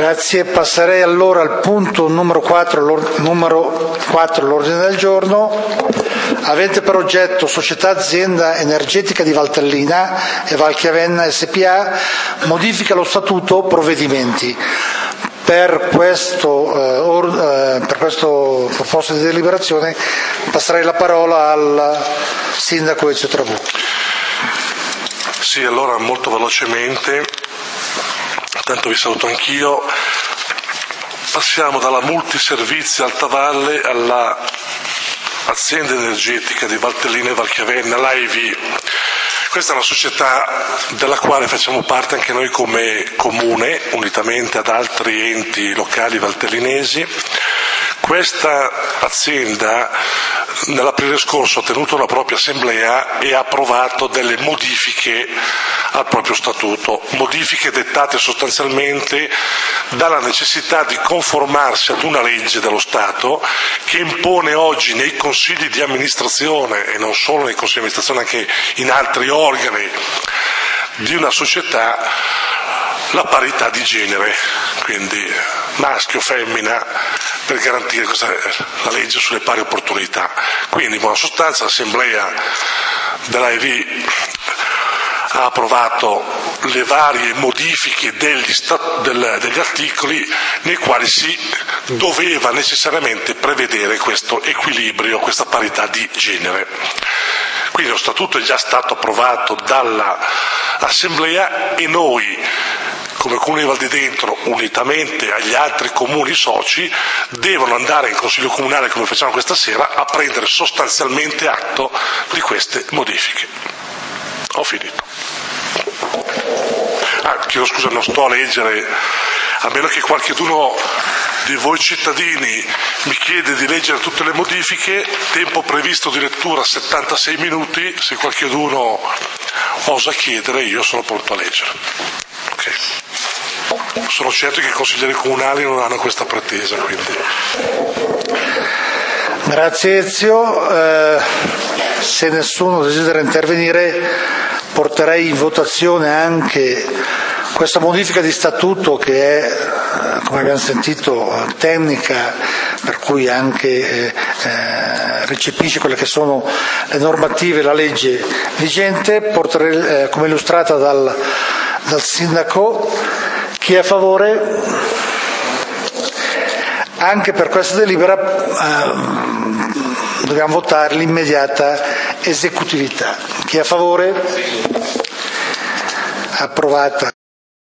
Grazie, passerei allora al punto numero 4 l'ordine del giorno, avente per oggetto Società Azienda Energetica di Valtellina e Valchiavenna SpA, modifica lo statuto, provvedimenti. Per questo proposta di deliberazione passerei la parola al sindaco Ezio Travù. Sì, allora molto velocemente, tanto vi saluto anch'io, passiamo dalla multiservizi Alta Valle alla azienda energetica di Valtellina e Valchiavenna, l'AEV. Questa è una società della quale facciamo parte anche noi come comune, unitamente ad altri enti locali valtellinesi. Questa azienda nell'aprile scorso ha tenuto la propria assemblea e ha approvato delle modifiche al proprio statuto, modifiche dettate sostanzialmente dalla necessità di conformarsi ad una legge dello Stato che impone oggi nei consigli di amministrazione, e non solo nei consigli di amministrazione, anche in altri organi di una società, la parità di genere, quindi maschio, femmina, per garantire la legge sulle pari opportunità. Quindi in buona sostanza l'assemblea dell'AEV ha approvato le varie modifiche degli articoli nei quali si doveva necessariamente prevedere questo equilibrio, questa parità di genere. Quindi lo statuto è già stato approvato dall'assemblea e noi, come Comune di Val di Dentro, unitamente agli altri comuni soci, devono andare in Consiglio Comunale, come facciamo questa sera, a prendere sostanzialmente atto di queste modifiche. Ho finito. Chiedo scusa, non sto a leggere, a meno che qualcuno di voi cittadini mi chiede di leggere tutte le modifiche, tempo previsto di lettura 76 minuti, se qualcuno osa chiedere io sono pronto a leggere. Okay. Sono certo che i consiglieri comunali non hanno questa pretesa, quindi. Grazie Ezio. Se nessuno desidera intervenire, porterei in votazione anche questa modifica di statuto che è, come abbiamo sentito, tecnica, per cui anche recepisce quelle che sono le normative, la legge vigente, porterei come illustrata dal sindaco. Chi è a favore? Anche per questa delibera dobbiamo votare l'immediata esecutività. Chi è a favore? Approvata.